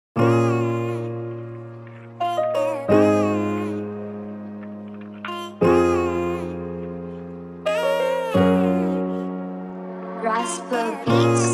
Raspa Beats.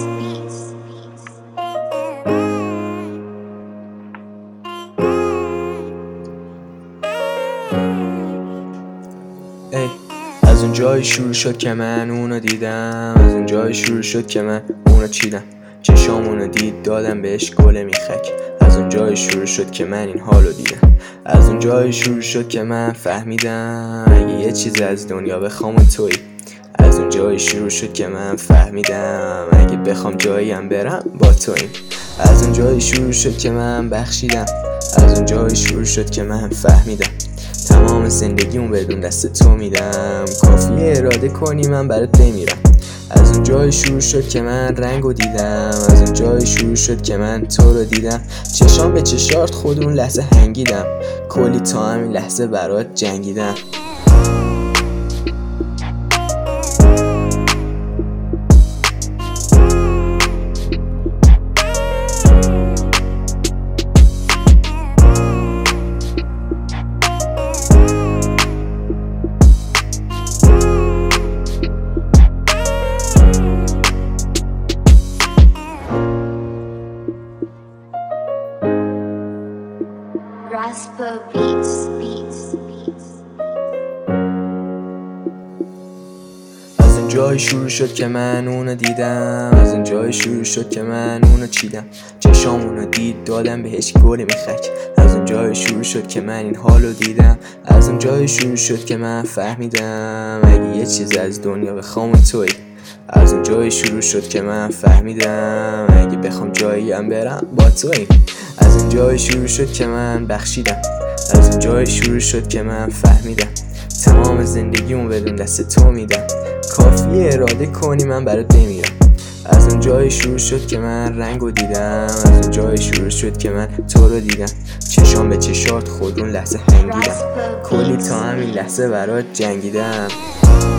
ای از اون جایی شروع شد که من اونو دیدم، از اون جایی شروع شد که من اونو چیدم، چشامونو دید دادم بهش گل میخک. از اون جایی شروع شد که من این حالو دیدم، از اون جایی شروع شد که من فهمیدم اگه یه چیز از دنیا بخوام تویی. از اون جایی شروع شد که من فهمیدم اگه بخوام جاییم برم با تویی. از اون جایی شروع شد که من بخشیدم، از اون جایی شروع شد که من فهمیدم تمام زندگیمو بدون دست تو میدم، کافیه اراده کنی من برات بمیرم. از اون جایی شروع شد که من رنگو دیدم، از اون جایی شروع شد که من تو رو دیدم، چشام به چشارت خود اون لحظه هنگیدم، کلی تا همین لحظه برات جنگیدم. Raspa Beats. از اون جایی شروع شد که من اونو دیدم، از اون جایی شروع شد که من اونو چیدم، چشامونو دید دادم بهش گل میخک. از اون جایی شروع شد که من این حالو دیدم، از اون جایی شروع شد که من فهمیدم اگه یه چیز از دنیا بخوام تویی. از اون جایی شروع شد که من فهمیدم اگه بخوام جاییم برم با تویی. از اون جایی شروع شد که من بخشیدم، از اون جایی شروع شد که من فهمیدم تمام زندگیمو بدون دست تو میدم، کافیه اراده کنی من برات بمیرم. از اون جایی شروع شد که من رنگو دیدم، از اون جایی شروع شد که من تو رو دیدم، چشام به چشارت خود اون لحظه هنگیدم، کلی تا همین لحظه برات جنگیدم.